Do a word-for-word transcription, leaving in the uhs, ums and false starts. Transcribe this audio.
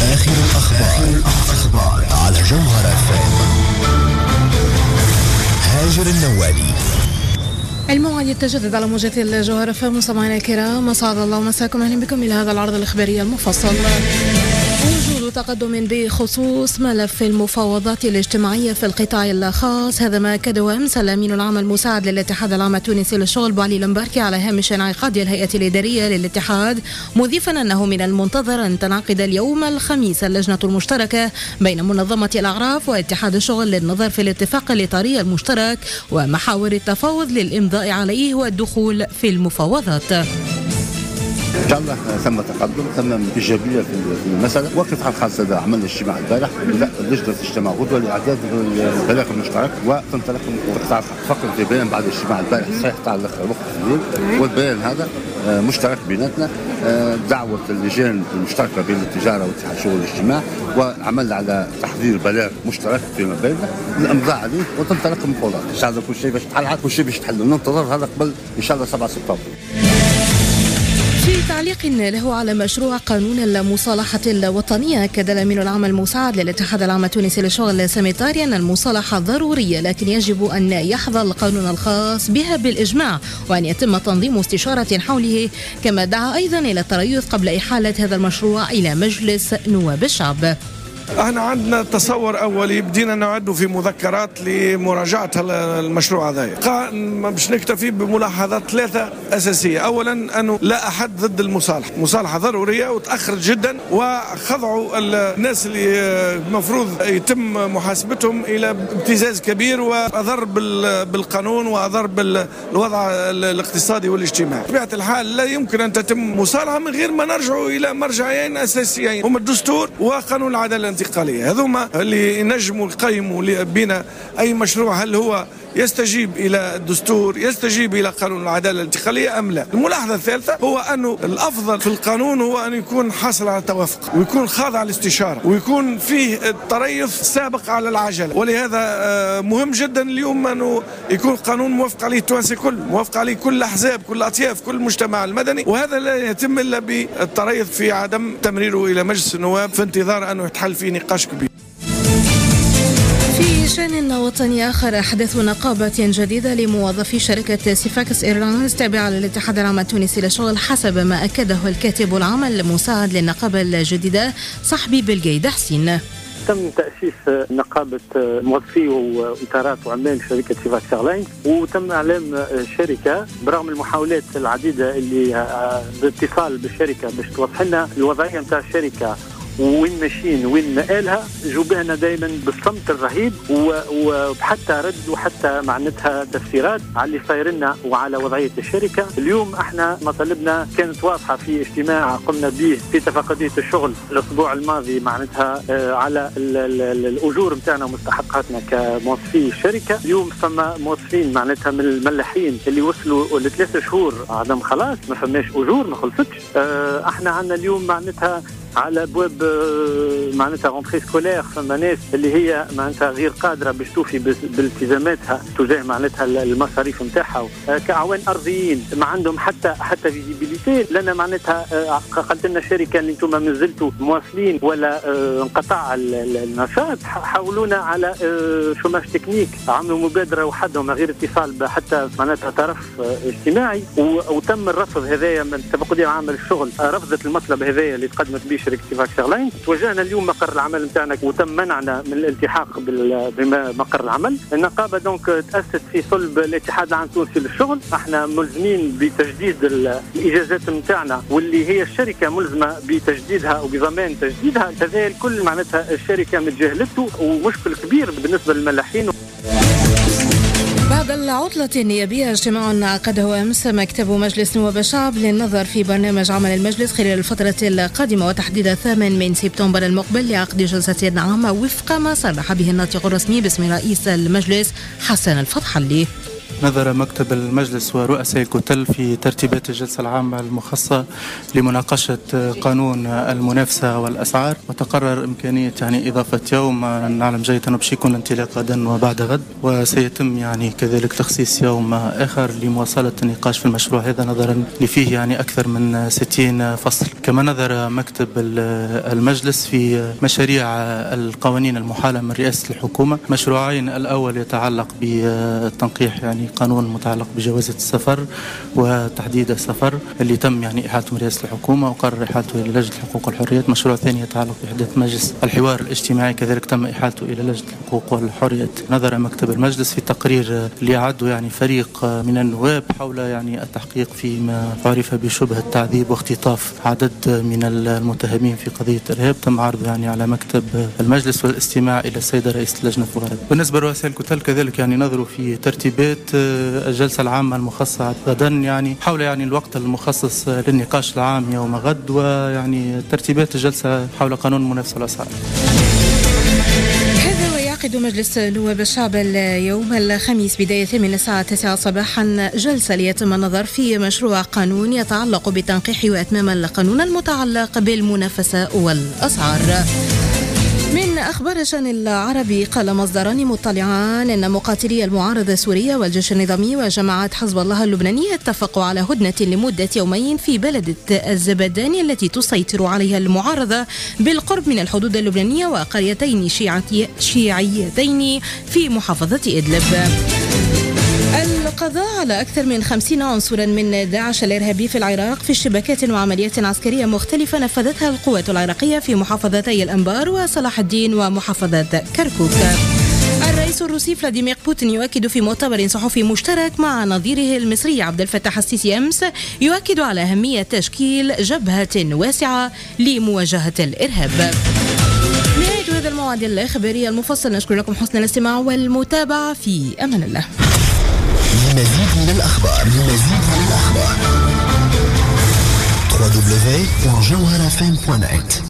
آخر الأخبار على جوهر اف ام. هاجر النوالي. الموعد يتجدد على موجة الجوهر اف ام. مستمعينا الكرام، اسعد الله مساكم، اهلا بكم الى هذا العرض الاخباري المفصل. وجود تقدم بخصوص ملف المفاوضات الاجتماعية في القطاع الخاص، هذا ما أكده أمس الأمين العام المساعد للاتحاد العام التونسي للشغل بوعلي المباركي على هامش انعقاد الهيئة الإدارية للاتحاد، مضيفا أنه من المنتظر أن تنعقد اليوم الخميس اللجنة المشتركة بين منظمة الأعراف واتحاد الشغل للنظر في الاتفاق الإطاري المشترك ومحاور التفاوض للإمضاء عليه والدخول في المفاوضات. إن شاء الله ثم تقدم، ثم إيجابية في المسألة. وقف على الخاص هذا عملنا اجتماع البارح، اللجنة تجتمع غدوة لإعداد البلاغ المشترك وتنطلق القطاع فقط في بيان بعد الاجتماع البارح صحيح تاع وقت الليل، والبيان هذا مشترك بيناتنا، دعوة اللجان المشتركة بين التجارة واتحاد الشغل والاجتماع، وعملنا على تحضير بلاغ مشترك فيما بيننا الإمضاء عليه وتنطلق المفاوضات. إن شاء الله كل شيء باش تحل، كل شيء باش تحل، ننتظر هذا قبل إن شاء الله سبعة سبتمبر. في تعليق له على مشروع قانون المصالحة الوطنية، أكد الأمين العام المساعد للاتحاد العام التونسي للشغل سامي طاري أن المصالحة ضرورية، لكن يجب أن يحظى القانون الخاص بها بالإجماع وأن يتم تنظيم استشارة حوله، كما دعا أيضا إلى التريث قبل إحالة هذا المشروع إلى مجلس نواب الشعب. احنا عندنا تصور اولي بدينا نعده في مذكرات لمراجعه المشروع هذا، باش نكتفي بملاحظات ثلاثه اساسيه. اولا انه لا احد ضد المصالحه، المصالحه ضروريه وتاخرت جدا، وخضعوا الناس اللي المفروض يتم محاسبتهم الى ابتزاز كبير واضر بالقانون واضر بالوضع الاقتصادي والاجتماعي. بطبيعه الحال لا يمكن ان تتم مصالحه من غير ما نرجعوا الى مرجعين اساسيين، هما الدستور وقانون العداله الانتقالية. هذوما اللي ينجموا يقيموا بنا أي مشروع هل هو يستجيب إلى الدستور، يستجيب إلى قانون العدالة الانتقالية أم لا. الملاحظة الثالثة هو أنه الأفضل في القانون هو أن يكون حاصل على توافق ويكون خاضع للاستشارة ويكون فيه التريث سابق على العجلة، ولهذا مهم جدا اليوم أنه يكون قانون موافق عليه التوانسي كل، موافق عليه كل الأحزاب، كل الأطياف، كل المجتمع المدني، وهذا لا يتم إلا بالتريث في عدم تمريره إلى مجلس النواب في انتظار أنه يتحل فيه نقاش كبير. في شأن وطني آخر، أحدث نقابة جديدة لموظفي شركة سيفاكس إيرلاينز التابعة للاتحاد العام التونسي للشغل، حسب ما أكده الكاتب العام المساعد للنقابة الجديدة صاحبي بلقيد حسين. تم تأسيس نقابة موظفي وإطارات وعمال شركة سيفاكس إيرلاينز، وتم إعلام الشركة برغم المحاولات العديدة اللي باتصال بالشركة باش توضح لنا الوضعية نتاع الشركة وين ماشيين وين مآلها، جوبهنا دائما بالصمت الرهيب وحتى رد وحتى معناتها تفسيرات على اللي صاير لنا وعلى وضعية الشركة. اليوم احنا مطالبنا كانت واضحة في اجتماع قمنا به في اتفاقية الشغل الأسبوع الماضي معناتها على ال ال ال الأجور متاعنا ومستحقاتنا كموظفي الشركة. اليوم فما موظفين معناتها من الملاحين اللي وصلوا لثلاثة شهور عدم خلاص ما فماش أجور ما خلصتش. اه احنا عندنا اليوم معناتها على ابواب معناتها رونتري سكولير فما ناس اللي هي معناتها غير قادره باش توفي بالتزاماتها تجاه معناتها المصاريف نتاعها كاعوان ارضيين ما عندهم حتى حتى فيزيبيليتي. لنا معناتها قالت لنا الشركه اللي انتم ما زلتوا مواصلين ولا انقطاع النشاط، حاولونا على شوماج تكنيك، عملوا مبادره وحدهم غير اتصال حتى معناتها طرف اجتماعي، وتم الرفض هذايا من الاتفاقيه العامه للشغل، رفضت المطلب هذايا اللي تقدمت به شركه سيفاكس إيرلاينز. توجهنا اليوم مقر العمل نتاعنا وتم منعنا من الالتحاق بمقر العمل. النقابه دونك تاسست في صلب الاتحاد العام التونسي للشغل، احنا ملزمين بتجديد الاجازات نتاعنا واللي هي الشركه ملزمه بتجديدها وبضمان تجديدها. هذا الكل معناتها الشركه متجاهلته ومشكل كبير بالنسبه للملاحين. بعد العطلة النيابية، اجتماع عقده أمس مكتب مجلس نواب الشعب للنظر في برنامج عمل المجلس خلال الفترة القادمة، وتحديد الثامن من سبتمبر المقبل لعقد جلسة عامة وفق ما صرح به الناطق الرسمي باسم رئيس المجلس حسن الفتحلي. نظر مكتب المجلس ورؤساء الكتل في ترتيبات الجلسة العامة المخصصة لمناقشة قانون المنافسة والأسعار، وتقرر إمكانية يعني إضافة يوم. نعلم جيدا أنه باش يكون انطلاق غدا وبعد غد، وسيتم يعني كذلك تخصيص يوم آخر لمواصلة النقاش في المشروع هذا، نظرا لفيه يعني أكثر من ستين فصل. كما نظر مكتب المجلس في مشاريع القوانين المحالة من رئاسة الحكومة، مشروعين. الأول يتعلق بالتنقيح يعني قانون متعلق بجوازة السفر وتحديد السفر اللي تم يعني إحالته من رئاسة الحكومة وقرر إحالته إلى لجنة الحقوق والحريات. مشروع ثاني يتعلق بإحداث مجلس الحوار الاجتماعي، كذلك تم إحالته إلى لجنة الحقوق والحريات. نظر مكتب المجلس في تقرير اللي عده يعني فريق من النواب حول يعني التحقيق فيما عرف بشبهة تعذيب واختطاف عدد من المتهمين في قضية إرهاب، تم عرضه يعني على مكتب المجلس والاستماع إلى السيدة رئيس اللجنة في الغرب. بالنسبة لرؤساء الكتل كذلك يعني نظروا في ترتيبات الجلسة العامة المخصصة غدا يعني حول يعني الوقت المخصص للنقاش العام يوم غد، ويعني ترتيبات الجلسة حول قانون المنافسة والأسعار. يعقد مجلس نواب الشعب اليوم الخميس بداية من الساعة تسعة صباحا جلسة ليتم النظر في مشروع قانون يتعلق بتنقيح وإتمام القانون المتعلق بالمنافسة والأسعار. من أخبار الشأن العربي، قال مصدران مطلعان أن مقاتلي المعارضة السورية والجيش النظامي وجماعات حزب الله اللبنانية اتفقوا على هدنة لمدة يومين في بلدة الزبداني التي تسيطر عليها المعارضة بالقرب من الحدود اللبنانية وقريتين شيعيتين في محافظة إدلب. القضاء على أكثر من خمسين عنصرا من داعش الإرهابي في العراق في اشتباكات وعمليات عسكرية مختلفة نفذتها القوات العراقية في محافظتي الأنبار وصلاح الدين ومحافظة كركوك. الرئيس الروسي فلاديمير بوتين يؤكد في مؤتمر صحفي مشترك مع نظيره المصري عبد الفتاح السيسي أمس، يؤكد على أهمية تشكيل جبهة واسعة لمواجهة الإرهاب. نهاية هذا الموعد الإخباري المفصل، نشكر لكم حسن الاستماع والمتابعة، في أمان الله. لمزيد من الأخبار لمزيد من الأخبار دبليو دبليو دبليو دوت جوهرة إف إم دوت نت.